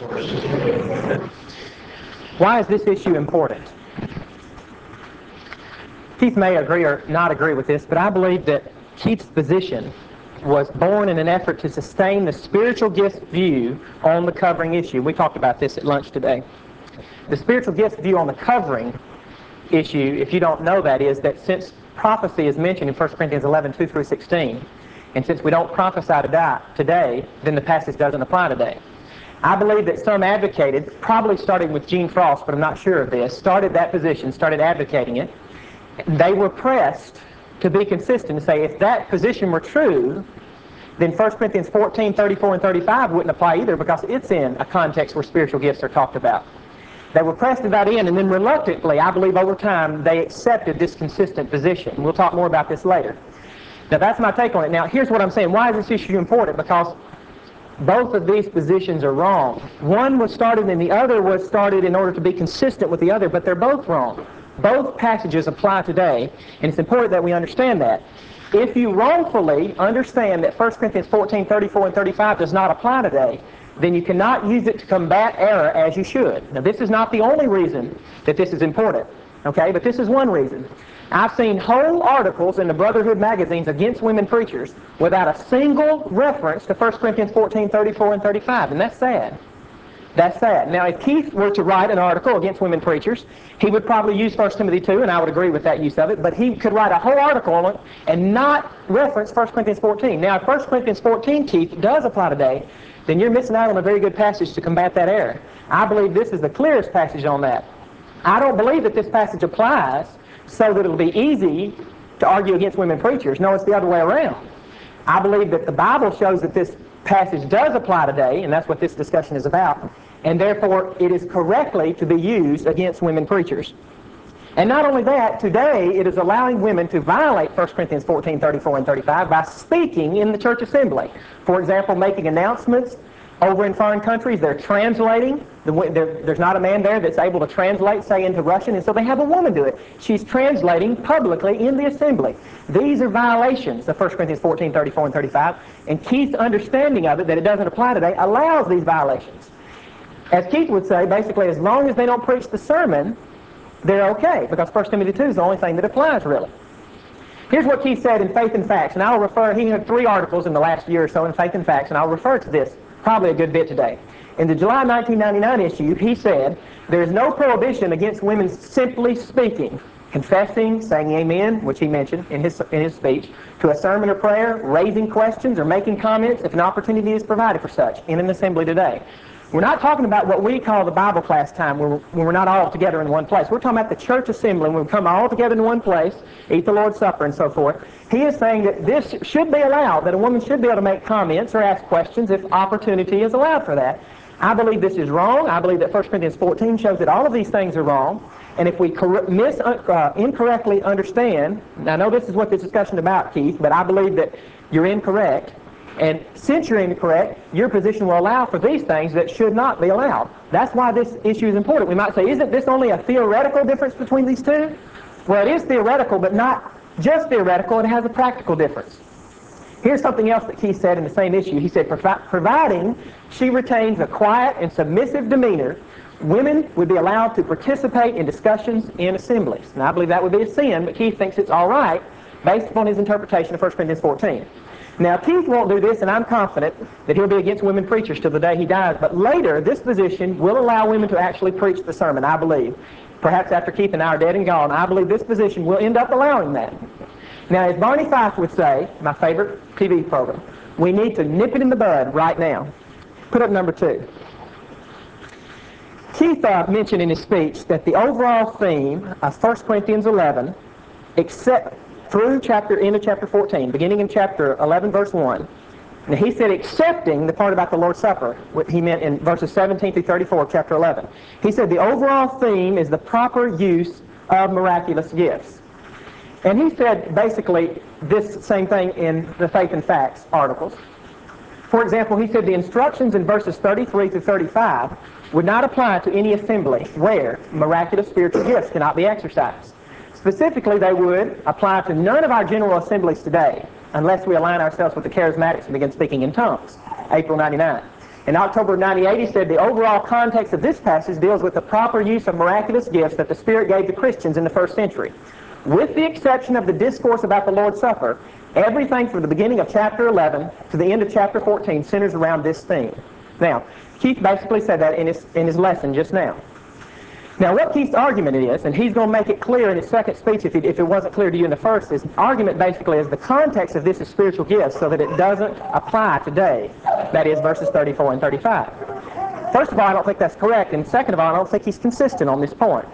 Why is this issue important? Keith may agree or not agree with this, but I believe that Keith's position was born in an effort to sustain the spiritual gifts view on the covering issue. We talked about this at lunch today. The spiritual gifts view on the covering issue, if you don't know that, is that since prophecy is mentioned in 1 Corinthians 11, 2 through 16, and since we don't prophesy today, then the passage doesn't apply today. I believe that some advocated, probably starting with Gene Frost, but I'm not sure of this, started that position, started advocating it. They were pressed to be consistent and say, if that position were true, then 1 Corinthians 14, 34, and 35 wouldn't apply either, because it's in a context where spiritual gifts are talked about. They were pressed to that end, and then reluctantly, I believe over time, they accepted this consistent position. We'll talk more about this later. Now, that's my take on it. Now, here's what I'm saying. Why is this issue important? Because both of these positions are wrong. One was started and the other was started in order to be consistent with the other, but they're both wrong. Both passages apply today, and it's important that we understand that. If you wrongfully understand that 1 Corinthians 14, 34, and 35 does not apply today, then you cannot use it to combat error as you should. Now, this is not the only reason that this is important, okay? But this is one reason. I've seen whole articles in the Brotherhood magazines against women preachers without a single reference to 1 Corinthians 14, 34, and 35, and that's sad. That's sad. Now, if Keith were to write an article against women preachers, he would probably use 1 Timothy 2, and I would agree with that use of it, but he could write a whole article on it and not reference 1 Corinthians 14. Now, if 1 Corinthians 14, Keith, does apply today, then you're missing out on a very good passage to combat that error. I believe this is the clearest passage on that. I don't believe that this passage applies so that it'll be easy to argue against women preachers. No, it's the other way around. I believe that the Bible shows that this passage does apply today, and that's what this discussion is about, and therefore it is correctly to be used against women preachers. And not only that, today it is allowing women to violate 1 Corinthians 14, 34, and 35 by speaking in the church assembly. For example, making announcements over in foreign countries. They're translating. There's not a man there that's able to translate, say, into Russian, and so they have a woman do it. She's translating publicly in the assembly. These are violations of 1 Corinthians 14, 34, and 35, and Keith's understanding of it, that it doesn't apply today, allows these violations. As Keith would say, basically, as long as they don't preach the sermon, they're okay, because 1 Timothy 2 is the only thing that applies, really. Here's what Keith said in Faith and Facts, and I'll refer, he had 3 articles in the last year or so in Faith and Facts, and I'll refer to this probably a good bit today. In the July 1999 issue, he said, there is no prohibition against women simply speaking, confessing, saying amen, which he mentioned in his speech, to a sermon or prayer, raising questions, or making comments if an opportunity is provided for such in an assembly today. We're not talking about what we call the Bible class time, when we're not all together in one place. We're talking about the church assembly, when we come all together in one place, eat the Lord's Supper and so forth. He is saying that this should be allowed, that a woman should be able to make comments or ask questions if opportunity is allowed for that. I believe this is wrong. I believe that 1 Corinthians 14 shows that all of these things are wrong. And if we incorrectly understand, and I know this is what this discussion is about, Keith, but I believe that you're incorrect. And since you're incorrect, your position will allow for these things that should not be allowed. That's why this issue is important. We might say, isn't this only a theoretical difference between these two? Well, it is theoretical, but not just theoretical. It has a practical difference. Here's something else that Keith said in the same issue. He said, providing she retains a quiet and submissive demeanor, women would be allowed to participate in discussions in assemblies. Now, I believe that would be a sin, but Keith thinks it's all right based upon his interpretation of 1 Corinthians 14. Now, Keith won't do this, and I'm confident that he'll be against women preachers till the day he dies, but later, this position will allow women to actually preach the sermon, I believe. Perhaps after Keith and I are dead and gone, I believe this position will end up allowing that. Now, as Barney Fife would say, my favorite TV program, we need to nip it in the bud right now. Put up number 2. Keith mentioned in his speech that the overall theme of 1 Corinthians 11, except through end of chapter 14, beginning in chapter 11, verse 1. Now, he said, excepting the part about the Lord's Supper, what he meant in verses 17 through 34 of chapter 11. He said the overall theme is the proper use of miraculous gifts. And he said basically this same thing in the Faith and Facts articles. For example, he said the instructions in verses 33 through 35 would not apply to any assembly where miraculous spiritual gifts cannot be exercised. Specifically, they would apply to none of our general assemblies today, unless we align ourselves with the charismatics and begin speaking in tongues. April 99. In October of 98, he said the overall context of this passage deals with the proper use of miraculous gifts that the Spirit gave to Christians in the first century. With the exception of the discourse about the Lord's Supper, everything from the beginning of chapter 11 to the end of chapter 14 centers around this theme. Now, Keith basically said that in his lesson just now. Now, what Keith's argument is, and he's going to make it clear in his second speech if it wasn't clear to you in the first, his argument basically is the context of this is spiritual gifts so that it doesn't apply today. That is, verses 34 and 35. First of all, I don't think that's correct, and second of all, I don't think he's consistent on this point.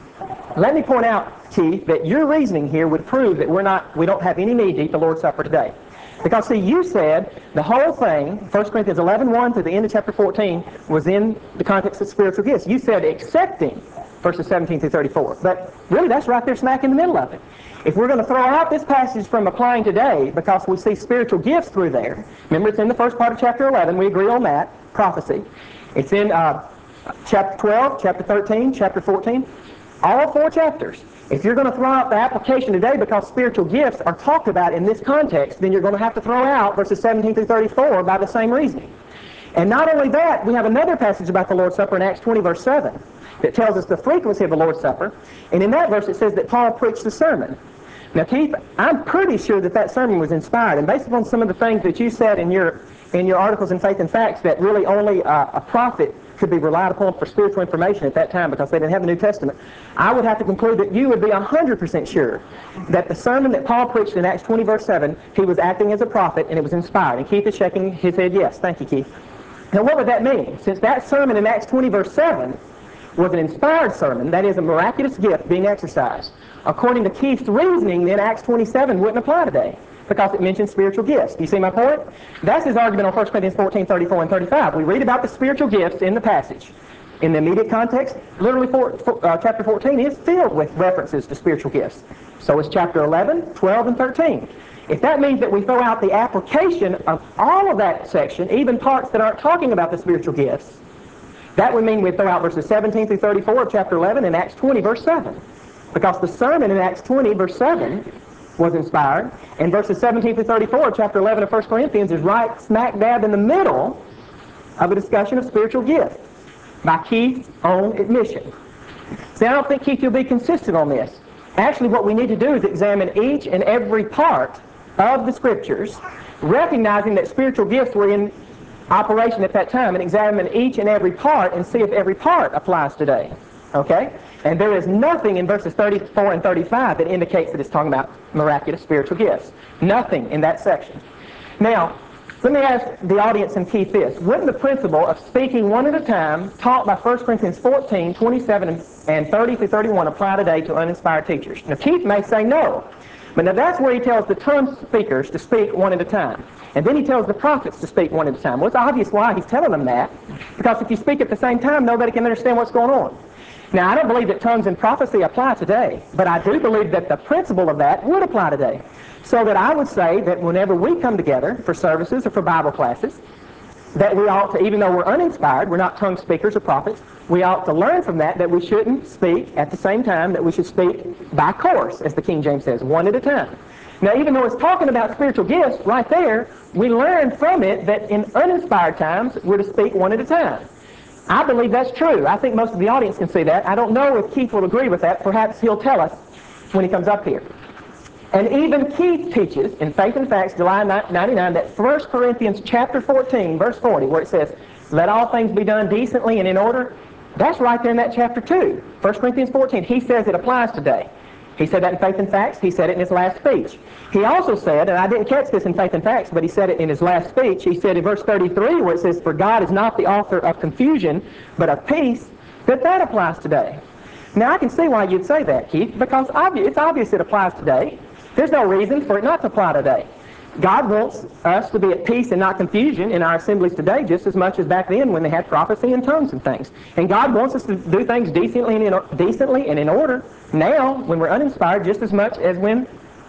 Let me point out, Keith, that your reasoning here would prove that we don't have any need to eat the Lord's Supper today. Because, see, you said the whole thing, 1 Corinthians 11:1 to the end of chapter 14, was in the context of spiritual gifts. You said accepting verses 17 through 34. But really, that's right there smack in the middle of it. If we're going to throw out this passage from applying today because we see spiritual gifts through there, remember it's in the first part of chapter 11, we agree on that, prophecy. It's in chapter 12, chapter 13, chapter 14, all 4 chapters. If you're going to throw out the application today because spiritual gifts are talked about in this context, then you're going to have to throw out verses 17 through 34 by the same reasoning. And not only that, we have another passage about the Lord's Supper in Acts 20, verse 7, that tells us the frequency of the Lord's Supper. And in that verse it says that Paul preached a sermon. Now, Keith, I'm pretty sure that that sermon was inspired. And based upon some of the things that you said in your articles in Faith and Facts, that really only a prophet could be relied upon for spiritual information at that time because they didn't have the New Testament, I would have to conclude that you would be 100% sure that the sermon that Paul preached in Acts 20, verse 7, he was acting as a prophet and it was inspired. And Keith is shaking his head yes. Thank you, Keith. Now, what would that mean? Since that sermon in Acts 20, verse 7 was an inspired sermon, that is a miraculous gift being exercised, according to Keith's reasoning, then Acts 27 wouldn't apply today because it mentions spiritual gifts. Do you see my point? That's his argument on 1 Corinthians 14, 34, and 35. We read about the spiritual gifts in the passage. In the immediate context, literally chapter 14 is filled with references to spiritual gifts. So is chapter 11, 12, and 13. If that means that we throw out the application of all of that section, even parts that aren't talking about the spiritual gifts, that would mean we'd throw out verses 17 through 34 of chapter 11 and Acts 20, verse 7. Because the sermon in Acts 20, verse 7 was inspired, and verses 17 through 34 of chapter 11 of 1 Corinthians is right smack dab in the middle of a discussion of spiritual gifts by Keith's own admission. See, I don't think, Keith, you'll be consistent on this. Actually, what we need to do is examine each and every part of the Scriptures, recognizing that spiritual gifts were in operation at that time, and examine each and every part and see if every part applies today. Okay? And there is nothing in verses 34 and 35 that indicates that it's talking about miraculous spiritual gifts. Nothing in that section. Now, let me ask the audience and Keith this. Wouldn't the principle of speaking one at a time, taught by 1 Corinthians 14, 27, and 30 through 31 apply today to uninspired teachers? Now, Keith may say no. But now that's where he tells the tongue speakers to speak one at a time. And then he tells the prophets to speak one at a time. Well, it's obvious why he's telling them that. Because if you speak at the same time, nobody can understand what's going on. Now, I don't believe that tongues and prophecy apply today. But I do believe that the principle of that would apply today. So that I would say that whenever we come together for services or for Bible classes, that we ought to, even though we're uninspired, we're not tongue speakers or prophets, we ought to learn from that we shouldn't speak at the same time, that we should speak by course, as the King James says, one at a time. Now, even though it's talking about spiritual gifts, right there, we learn from it that in uninspired times, we're to speak one at a time. I believe that's true. I think most of the audience can see that. I don't know if Keith will agree with that. Perhaps he'll tell us when he comes up here. And even Keith teaches in Faith and Facts, July 99, that 1 Corinthians chapter 14, verse 40, where it says, let all things be done decently and in order. That's right there in that chapter 2. 1 Corinthians 14, he says it applies today. He said that in Faith and Facts. He said it in his last speech. He also said, and I didn't catch this in Faith and Facts, but he said it in his last speech. He said in verse 33, where it says, for God is not the author of confusion, but of peace, that applies today. Now, I can see why you'd say that, Keith, because it's obvious it applies today. There's no reason for it not to apply today. God wants us to be at peace and not confusion in our assemblies today just as much as back then when they had prophecy and tongues and things. And God wants us to do things decently and in order now when we're uninspired just as much as when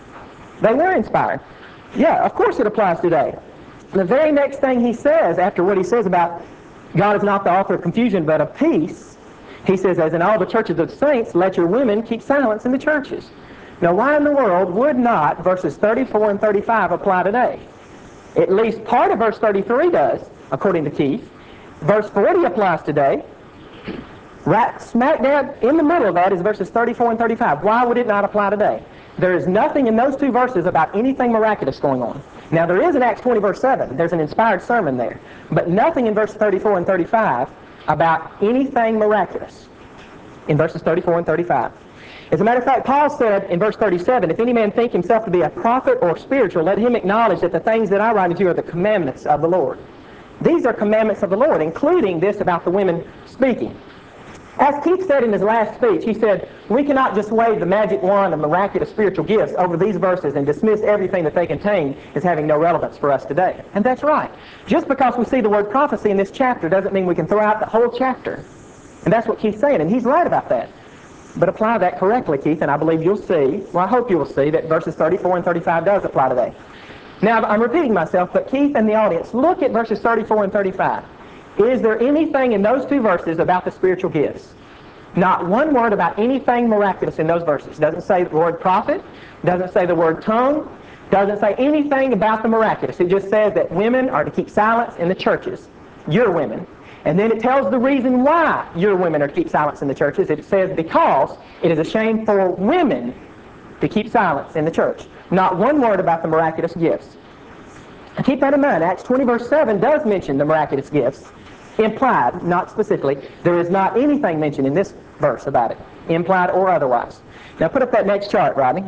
they were inspired. Yeah, of course it applies today. The very next thing he says after what he says about God is not the author of confusion but of peace, he says, as in all the churches of saints, let your women keep silence in the churches. Now, why in the world would not verses 34 and 35 apply today? At least part of verse 33 does, according to Keith. Verse 40 applies today. Right smack dab in the middle of that is verses 34 and 35. Why would it not apply today? There is nothing in those two verses about anything miraculous going on. Now there is in Acts 20 verse 7. There's an inspired sermon there. But nothing in verse 34 and 35 about anything miraculous in verses 34 and 35. As a matter of fact, Paul said in verse 37, if any man think himself to be a prophet or spiritual, let him acknowledge that the things that I write unto you are the commandments of the Lord. These are commandments of the Lord, including this about the women speaking. As Keith said in his last speech, he said, we cannot just wave the magic wand of miraculous spiritual gifts over these verses and dismiss everything that they contain as having no relevance for us today. And that's right. Just because we see the word prophecy in this chapter doesn't mean we can throw out the whole chapter. And that's what Keith's saying, and he's right about that. But apply that correctly, Keith, and I believe you'll see, well, I hope you will see, that verses 34 and 35 does apply today. Now, I'm repeating myself, but Keith and the audience, look at verses 34 and 35. Is there anything in those two verses about the spiritual gifts? Not one word about anything miraculous in those verses. Doesn't say the word prophet, doesn't say the word tongue, doesn't say anything about the miraculous. It just says that women are to keep silence in the churches. Your women. And then it tells the reason why your women are to keep silence in the churches. It says because it is a shame for women to keep silence in the church. Not one word about the miraculous gifts. Keep that in mind. Acts 20 verse 7 does mention the miraculous gifts. Implied, not specifically. There is not anything mentioned in this verse about it, implied or otherwise. Now put up that next chart, Rodney.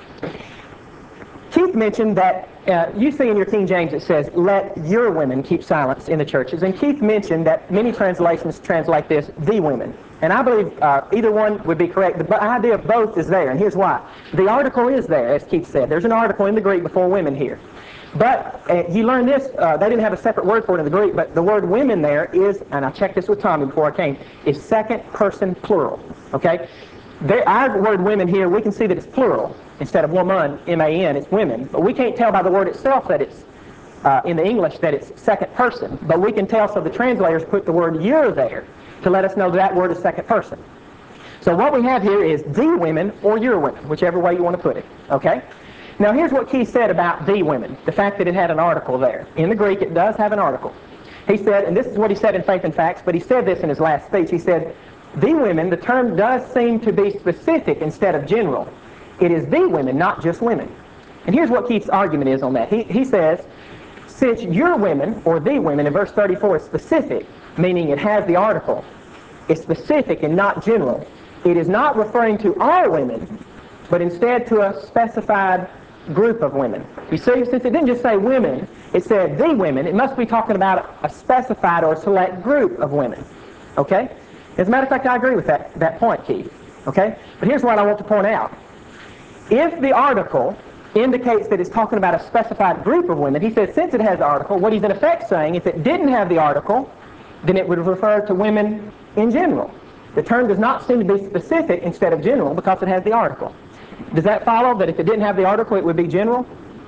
Keith mentioned that, you see in your King James it says, let your women keep silence in the churches. And Keith mentioned that many translations translate this, the women. And I believe either one would be correct. The idea of both is there, and here's why. The article is there, as Keith said. There's an article in the Greek before women here. But you learn this, they didn't have a separate word for it in the Greek, but the word women there is, and I checked this with Tommy before I came, is second person plural. Okay? Our word women here, we can see that it's plural. Instead of woman, M-A-N, it's women. But we can't tell by the word itself that it's, in the English, that it's second person. But we can tell, so the translators put the word your there to let us know that word is second person. So what we have here is the women or your women, whichever way you want to put it. Okay? Now here's what Keith said about the women, the fact that it had an article there. In the Greek, it does have an article. He said, and this is what he said in Faith and Facts, but he said this in his last speech. He said, the women, the term does seem to be specific instead of general. It is the women, not just women. And here's what Keith's argument is on that. He says, since your women, or the women, in verse 34 is specific, meaning it has the article, it's specific and not general, it is not referring to all women, but instead to a specified group of women. You see, since it didn't just say women, it said the women, it must be talking about a specified or select group of women. Okay? As a matter of fact, I agree with that point, Keith. Okay? But here's what I want to point out. If the article indicates that it's talking about a specified group of women, he says since it has the article, what he's in effect saying, if it didn't have the article, then it would refer to women in general. The term does not seem to be specific instead of general because it has the article. Does that follow that if it didn't have the article, it would be general?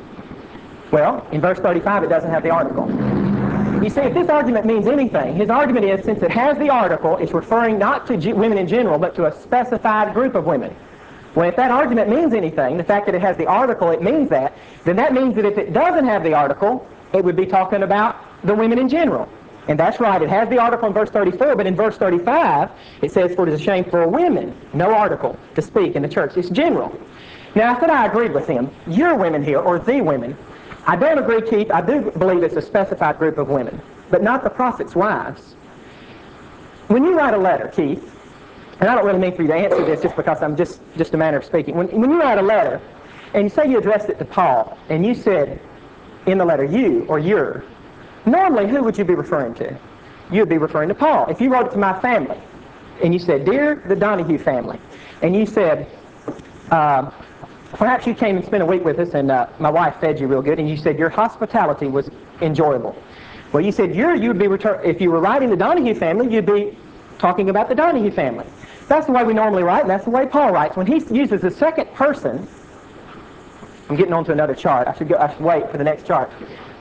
Well, in verse 35, it doesn't have the article. You see, if this argument means anything, his argument is since it has the article, it's referring not to women in general, but to a specified group of women. Well, if that argument means anything, the fact that it has the article, it means that, then that means that if it doesn't have the article, it would be talking about the women in general. And that's right, it has the article in verse 34, but in verse 35, it says, for it is a shame for women, no article, to speak in the church. It's general. Now, I said I agreed with him. Your women here, or the women, I don't agree, Keith. I do believe it's a specified group of women, but not the prophet's wives. When you write a letter, Keith, and I don't really mean for you to answer this just because I'm just a manner of speaking. When you write a letter, and you say you addressed it to Paul, and you said in the letter you or your, normally who would you be referring to? You would be referring to Paul. If you wrote it to my family, and you said, dear the Donahue family, and you said, perhaps you came and spent a week with us, and my wife fed you real good, and you said your hospitality was enjoyable. Well, you said you'd be if you were writing the Donahue family, you'd be talking about the Donahue family. That's the way we normally write, and that's the way Paul writes. When he uses the second person, I'm getting on to another chart. I should wait for the next chart.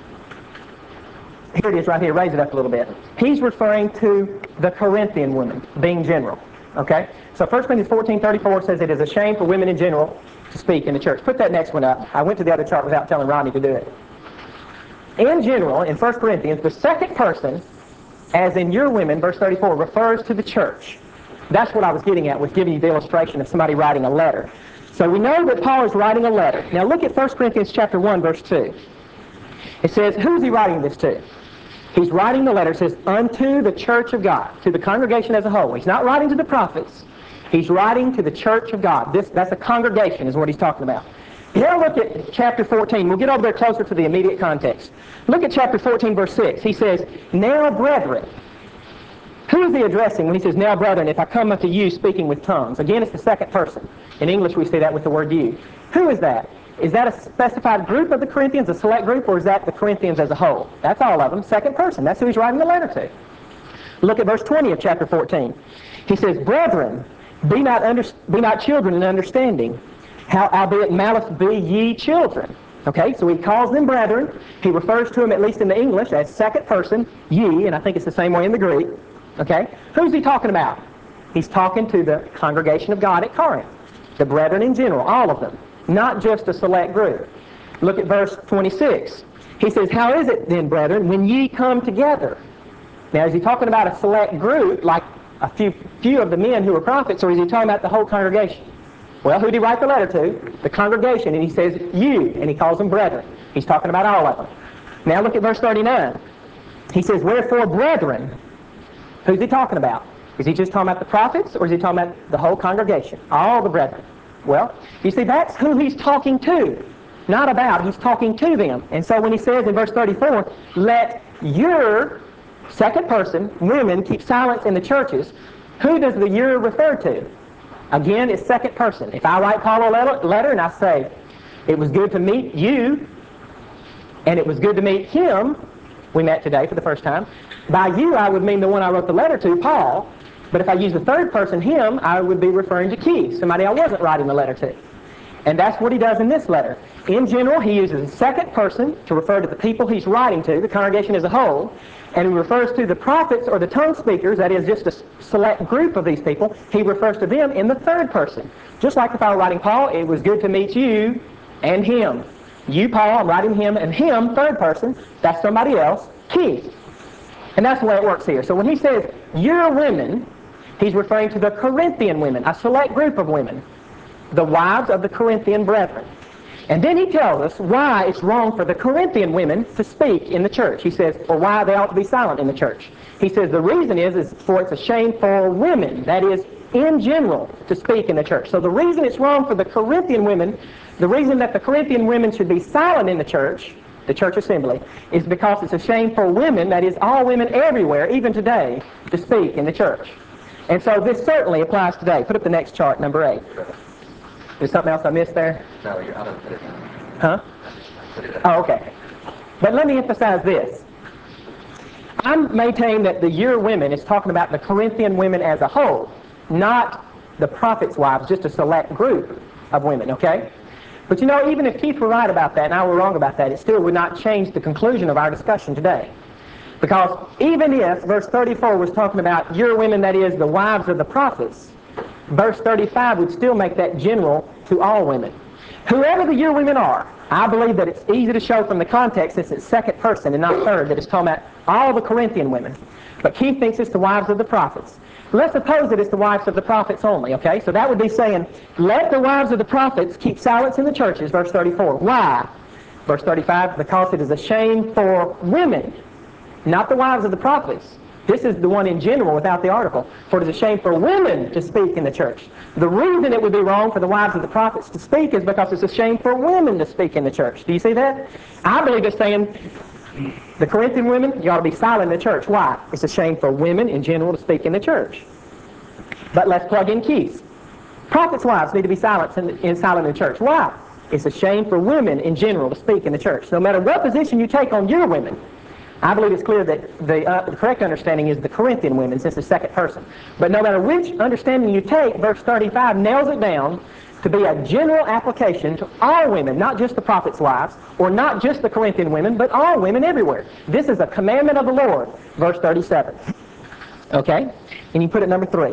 Here it is right here. Raise it up a little bit. He's referring to the Corinthian women, being general. Okay? So 1 Corinthians 14:34 says it is a shame for women in general to speak in the church. Put that next one up. I went to the other chart without telling Rodney to do it. In general, in 1 Corinthians, the second person as in your women, verse 34, refers to the church. That's what I was getting at with giving you the illustration of somebody writing a letter. So we know that Paul is writing a letter. Now look at 1 Corinthians chapter 1, verse 2. It says, who's he writing this to? He's writing the letter, it says, unto the church of God, to the congregation as a whole. He's not writing to the prophets. He's writing to the church of God. That's a congregation is what he's talking about. Now look at chapter 14. We'll get over there closer to the immediate context. Look at chapter 14, verse 6. He says, now brethren. Who is he addressing when he says, now brethren, if I come unto you speaking with tongues? Again, it's the second person. In English, we say that with the word you. Who is that? Is that a specified group of the Corinthians, a select group, or is that the Corinthians as a whole? That's all of them. Second person. That's who he's writing the letter to. Look at verse 20 of chapter 14. He says, brethren, be not children in understanding, albeit malice be ye children. Okay, so he calls them brethren. He refers to them, at least in the English, as second person, ye, and I think it's the same way in the Greek. Okay, who's he talking about? He's talking to the congregation of God at Corinth, the brethren in general, all of them, not just a select group. Look at verse 26. He says, how is it then, brethren, when ye come together? Now, is he talking about a select group, like a few of the men who were prophets, or is he talking about the whole congregation? Well, who did he write the letter to? The congregation, and he says, you, and he calls them brethren. He's talking about all of them. Now look at verse 39. He says, wherefore, brethren, who's he talking about? Is he just talking about the prophets, or is he talking about the whole congregation? All the brethren. Well, you see, that's who he's talking to. Not about, he's talking to them. And so when he says in verse 34, let your second person, women, keep silence in the churches, who does the your refer to? Again, it's second person. If I write Paul a letter and I say, it was good to meet you, and it was good to meet him, we met today for the first time, by you I would mean the one I wrote the letter to, Paul, but if I use the third person, him, I would be referring to Keith, somebody I wasn't writing the letter to. And that's what he does in this letter. In general, he uses the second person to refer to the people he's writing to, the congregation as a whole, and he refers to the prophets or the tongue speakers, that is just a select group of these people, he refers to them in the third person. Just like if I were writing Paul, it was good to meet you and him. You, Paul, I'm writing him, and him, third person, that's somebody else, Keith. And that's the way it works here. So when he says, your women, he's referring to the Corinthian women, a select group of women, the wives of the Corinthian brethren. And then he tells us why it's wrong for the Corinthian women to speak in the church. He says, or why they ought to be silent in the church. He says the reason is for it's a shame for women, that is, in general, to speak in the church. So the reason it's wrong for the Corinthian women, the reason that the Corinthian women should be silent in the church assembly, is because it's a shame for women, that is, all women everywhere, even today, to speak in the church. And so this certainly applies today. Put up the next chart, number 8. There's something else I missed there? No, you're out of it. Huh? Oh, okay. But let me emphasize this. I maintain that the your women is talking about the Corinthian women as a whole, not the prophets' wives, just a select group of women, okay? But you know, even if Keith were right about that and I were wrong about that, it still would not change the conclusion of our discussion today. Because even if verse 34 was talking about your women, that is, the wives of the prophets, verse 35 would still make that general to all women. Whoever the your women are, I believe that it's easy to show from the context, since it's second person and not third, that it's talking about all the Corinthian women. But Keith thinks it's the wives of the prophets. Let's suppose that it's the wives of the prophets only, okay? So that would be saying, let the wives of the prophets keep silence in the churches, verse 34. Why? Verse 35, because it is a shame for women, not the wives of the prophets. This is the one in general without the article. For it is a shame for women to speak in the church. The reason it would be wrong for the wives of the prophets to speak is because it's a shame for women to speak in the church. Do you see that? I believe it's saying the Corinthian women, you ought to be silent in the church. Why? It's a shame for women in general to speak in the church. But let's plug in Keith. Prophets' wives need to be silent in the church. Why? It's a shame for women in general to speak in the church. No matter what position you take on your women, I believe it's clear that the correct understanding is the Corinthian women, since it's second person. But no matter which understanding you take, verse 35 nails it down to be a general application to all women, not just the prophets' wives, or not just the Corinthian women, but all women everywhere. This is a commandment of the Lord, verse 37. Okay? And you put it number 3.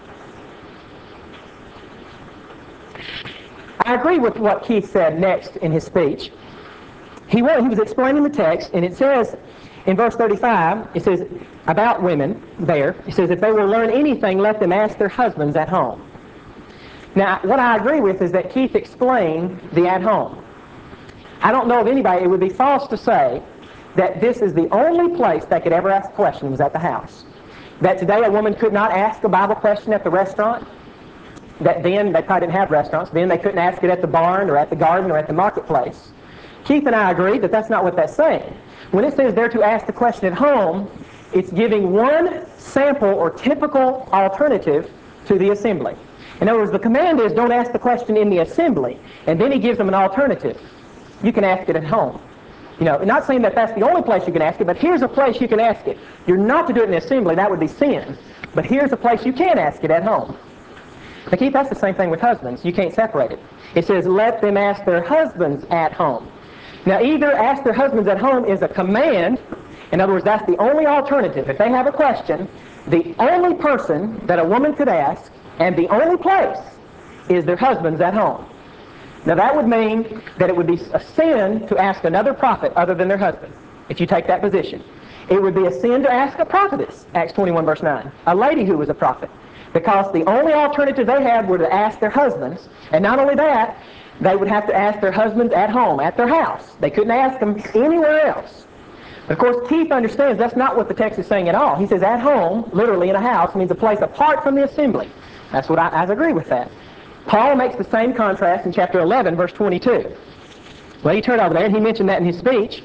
I agree with what Keith said next in his speech. He was explaining the text, and it says In verse 35, it says about women there, it says, if they will learn anything, let them ask their husbands at home. Now, what I agree with is that Keith explained the at home. I don't know of anybody, it would be false to say that this is the only place they could ever ask questions at the house. That today a woman could not ask a Bible question at the restaurant. That then, they probably didn't have restaurants, then they couldn't ask it at the barn or at the garden or at the marketplace. Keith and I agree that that's not what that's saying. When it says they're to ask the question at home, it's giving one sample or typical alternative to the assembly. In other words, the command is don't ask the question in the assembly, and then he gives them an alternative. You can ask it at home. Not saying that that's the only place you can ask it, but here's a place you can ask it. You're not to do it in the assembly, that would be sin. But here's a place you can ask it at home. Now, Keith, that's the same thing with husbands. You can't separate it. It says, let them ask their husbands at home. Now, either ask their husbands at home is a command. In other words, that's the only alternative. If they have a question, the only person that a woman could ask, and the only place, is their husbands at home. Now, that would mean that it would be a sin to ask another prophet other than their husband, if you take that position. It would be a sin to ask a prophetess, Acts 21, verse 9, a lady who was a prophet, because the only alternative they had were to ask their husbands, and not only that, they would have to ask their husbands at home, at their house. They couldn't ask them anywhere else. Of course, Keith understands that's not what the text is saying at all. He says at home, literally in a house, means a place apart from the assembly. That's what I agree with that. Paul makes the same contrast in chapter 11, verse 22. Well, you turn over there, and he mentioned that in his speech.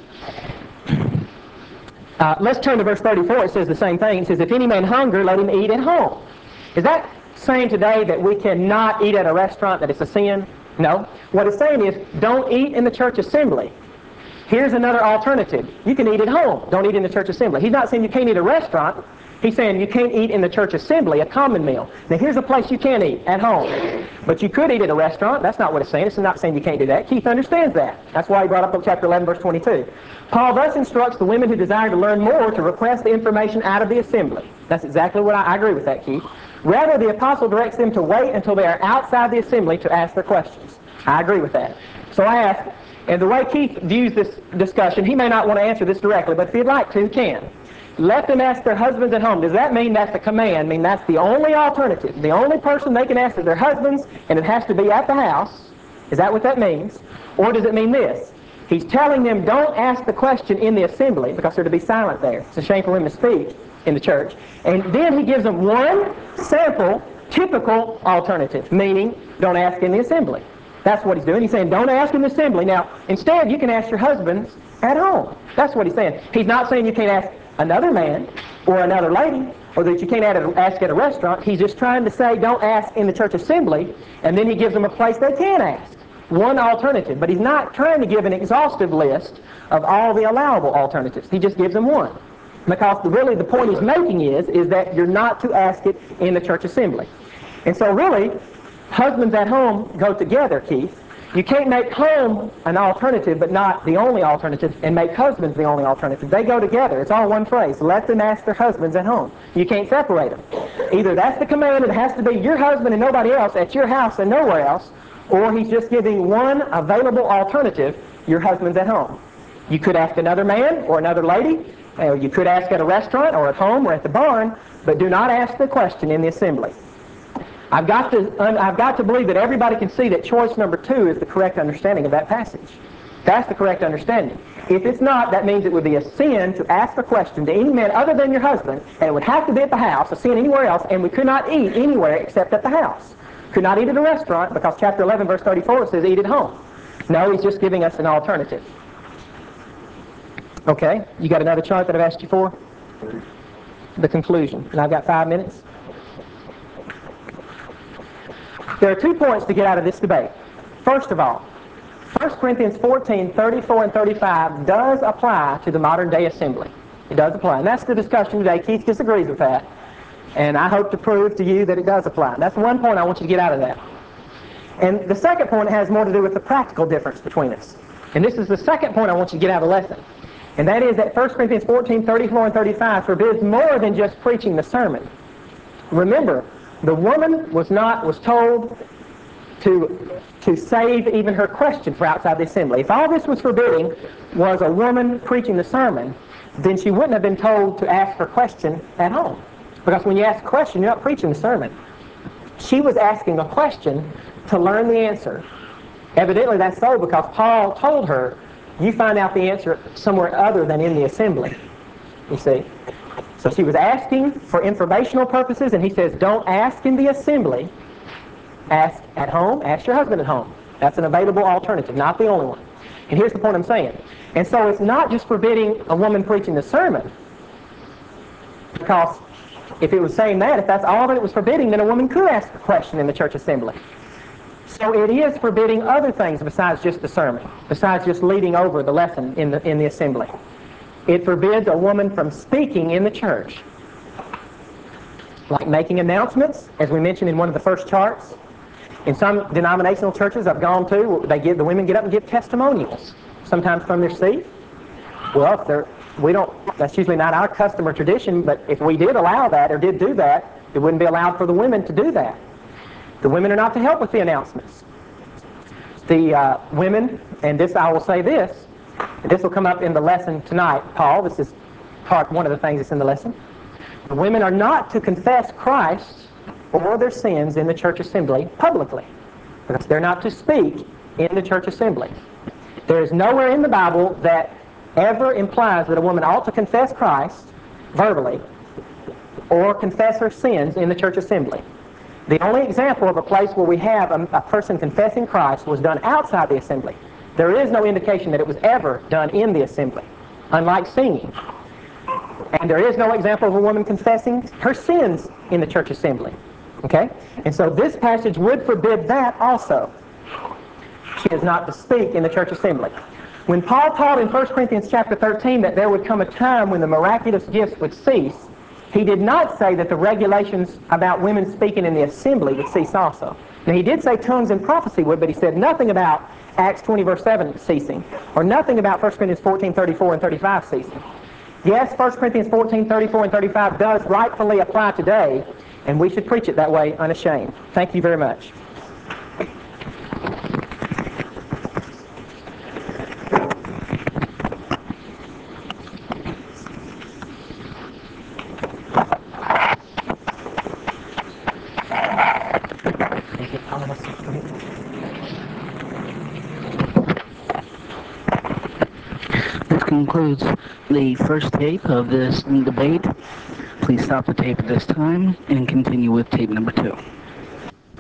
Let's turn to verse 34. It says the same thing. It says, if any man hunger, let him eat at home. Is that saying today that we cannot eat at a restaurant, that it's a sin? No. What it's saying is, don't eat in the church assembly. Here's another alternative. You can eat at home. Don't eat in the church assembly. He's not saying you can't eat at a restaurant. He's saying you can't eat in the church assembly, a common meal. Now, here's a place you can eat, at home. But you could eat at a restaurant. That's not what it's saying. It's not saying you can't do that. Keith understands that. That's why he brought up chapter 11, verse 22. Paul thus instructs the women who desire to learn more to request the information out of the assembly. That's exactly what I agree with that, Keith. Rather, the apostle directs them to wait until they are outside the assembly to ask their questions. I agree with that. So I ask, and the way Keith views this discussion, he may not want to answer this directly, but if he'd like to, he can. Let them ask their husbands at home. Does that mean that's a command? I mean, that's the only alternative. The only person they can ask is their husbands, and it has to be at the house. Is that what that means? Or does it mean this? He's telling them don't ask the question in the assembly because they're to be silent there. It's a shame for them to speak in the church. And then he gives them one sample, typical alternative, meaning don't ask in the assembly. That's what he's doing. He's saying don't ask in the assembly. Now, instead, you can ask your husbands at home. That's what he's saying. He's not saying you can't ask another man or another lady, or that you can't ask at a restaurant. He's just trying to say don't ask in the church assembly, and then he gives them a place they can ask. One alternative. But he's not trying to give an exhaustive list of all the allowable alternatives. He just gives them one. Because really the point he's making is that you're not to ask it in the church assembly. And so really, husbands at home go together, Keith. You can't make home an alternative, but not the only alternative, and make husbands the only alternative. They go together. It's all one phrase. Let them ask their husbands at home. You can't separate them. Either that's the command, it has to be your husband and nobody else at your house and nowhere else, or he's just giving one available alternative, your husband's at home. You could ask another man or another lady, or you could ask at a restaurant or at home or at the barn, but do not ask the question in the assembly. I've got to believe that everybody can see that choice number 2 is the correct understanding of that passage. That's the correct understanding. If it's not, that means it would be a sin to ask a question to any man other than your husband, and it would have to be at the house, a sin anywhere else, and we could not eat anywhere except at the house. Could not eat at a restaurant because chapter 11, verse 34 says eat at home. No, he's just giving us an alternative. Okay, you got another chart that I've asked you for? The conclusion. And I've got 5 minutes. There are 2 points to get out of this debate. First of all, 1 Corinthians 14, 34 and 35 does apply to the modern day assembly. It does apply. And that's the discussion today. Keith disagrees with that. And I hope to prove to you that it does apply. That's one point I want you to get out of that. And the second point has more to do with the practical difference between us. And this is the second point I want you to get out of the lesson. And that is that 1 Corinthians 14, 34 and 35 forbids more than just preaching the sermon. Remember, the woman was told to save even her question for outside the assembly. If all this was forbidding was a woman preaching the sermon, then she wouldn't have been told to ask her question at home. Because when you ask a question, you're not preaching the sermon. She was asking a question to learn the answer. Evidently that's so because Paul told her, you find out the answer somewhere other than in the assembly. You see? So she was asking for informational purposes, and he says, don't ask in the assembly. Ask at home. Ask your husband at home. That's an available alternative, not the only one. And here's the point I'm saying. And so it's not just forbidding a woman preaching the sermon, because if it was saying that, if that's all that it was forbidding, then a woman could ask a question in the church assembly. So it is forbidding other things besides just the sermon, besides just leading over the lesson in the assembly. It forbids a woman from speaking in the church, like making announcements, as we mentioned in one of the first charts. In some denominational churches I've gone to, the women get up and give testimonials, sometimes from their seat. Well, that's usually not our custom or tradition, but if we did allow that or did do that, it wouldn't be allowed for the women to do that. The women are not to help with the announcements. The women, and this I will say this, and this will come up in the lesson tonight, Paul, this is one of the things that's in the lesson. The women are not to confess Christ or their sins in the church assembly publicly, because they're not to speak in the church assembly. There is nowhere in the Bible that ever implies that a woman ought to confess Christ verbally or confess her sins in the church assembly. The only example of a place where we have a person confessing Christ was done outside the assembly. There is no indication that it was ever done in the assembly, unlike singing. And there is no example of a woman confessing her sins in the church assembly. Okay? And so this passage would forbid that also. She is not to speak in the church assembly. When Paul taught in 1 Corinthians chapter 13 that there would come a time when the miraculous gifts would cease, he did not say that the regulations about women speaking in the assembly would cease also. Now, he did say tongues and prophecy would, but he said nothing about Acts 20 verse 7 ceasing, or nothing about 1 Corinthians 14, 34 and 35 ceasing. Yes, 1 Corinthians 14, 34 and 35 does rightfully apply today, and we should preach it that way unashamed. Thank you very much. This concludes the first tape of this debate. Please stop the tape at this time and continue with tape number 2.